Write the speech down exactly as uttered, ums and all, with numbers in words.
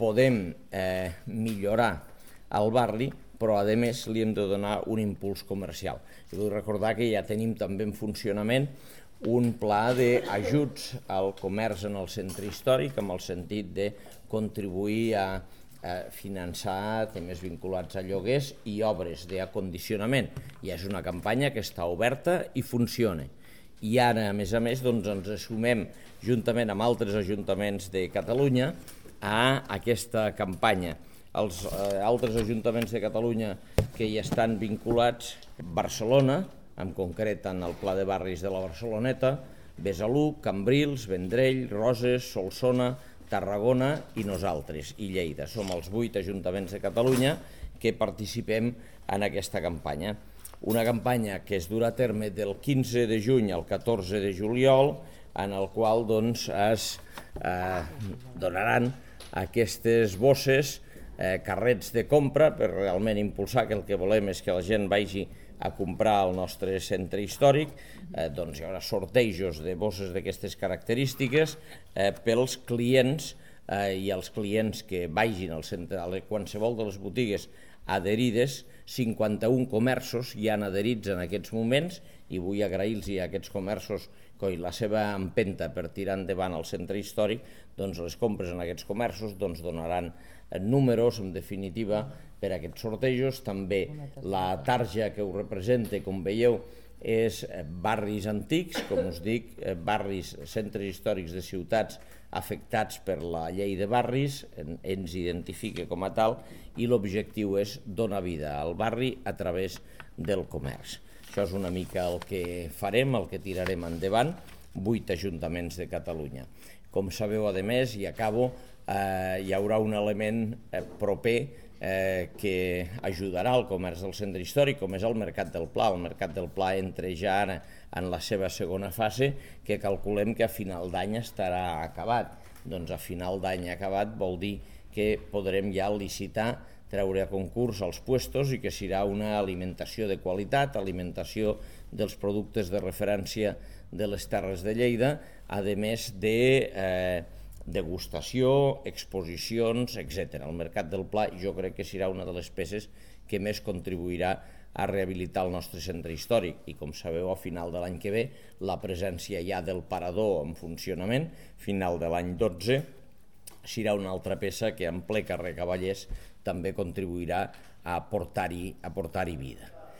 podem eh, millorar el barri, però a més li hem de donar un impuls comercial. I vull recordar que ja tenim també en funcionament un pla d'ajuts al comerç en el centre històric, amb el sentit de contribuir a, a finançar temes vinculats a lloguers i obres d'acondicionament. I és una campanya que està oberta i funciona. I ara, a més a més, doncs, ens sumem, juntament amb altres ajuntaments de Catalunya, a aquesta campanya. Els eh, altres ajuntaments de Catalunya que hi estan vinculats, Barcelona, en concret en el Pla de Barris de la Barceloneta, Besalú, Cambrils, Vendrell, Roses, Solsona, Tarragona i nosaltres, i Lleida. Som els vuit ajuntaments de Catalunya que participem en aquesta campanya. Una campanya que es durà a terme del quinze de juny al catorze de juliol, en el qual doncs, es eh, donaran aquestes bosses, eh, carrets de compra, per realment impulsar que el que volem és que la gent vagi a comprar al nostre centre històric. Eh, doncs hi haurà sortejos de bosses d'aquestes característiques eh, pels clients eh, i els clients que vagin al centre, a qualsevol de les botigues adherides. Cinquanta-un comerços hi han adherits en aquests moments i vull agrair-los a aquests comerços coi, la seva empenta per tirar endavant el centre històric. Doncs les compres en aquests comerços doncs, donaran números, en definitiva, per a aquests sortejos. També la tarja que ho representa, com veieu, és barris antics, com us dic, barris, centres històrics de ciutats afectats per la llei de barris, ens identifica com a tal, i l'objectiu és donar vida al barri a través del comerç. Això és una mica el que farem, el que tirarem endavant, vuit ajuntaments de Catalunya. Com sabeu, a més, i acabo, eh, hi haurà un element eh, proper eh, que ajudarà al comerç del centre històric, com és el Mercat del Pla. El Mercat del Pla entra ja ara en la seva segona fase, que calculem que a final d'any estarà acabat. Doncs a final d'any acabat vol dir que podrem ja licitar, treure a concurs els puestos i que serà una alimentació de qualitat, alimentació dels productes de referència de les Terres de Lleida, a més de eh, degustació, exposicions, etcètera. El Mercat del Pla jo crec que serà una de les peces que més contribuirà a rehabilitar el nostre centre històric i, com sabeu, a final de l'any que ve, la presència ja del parador en funcionament, final de l'any dotze, serà una altra peça que en ple carrer Cavallers també contribuirà a portar-hi a portar-hi vida.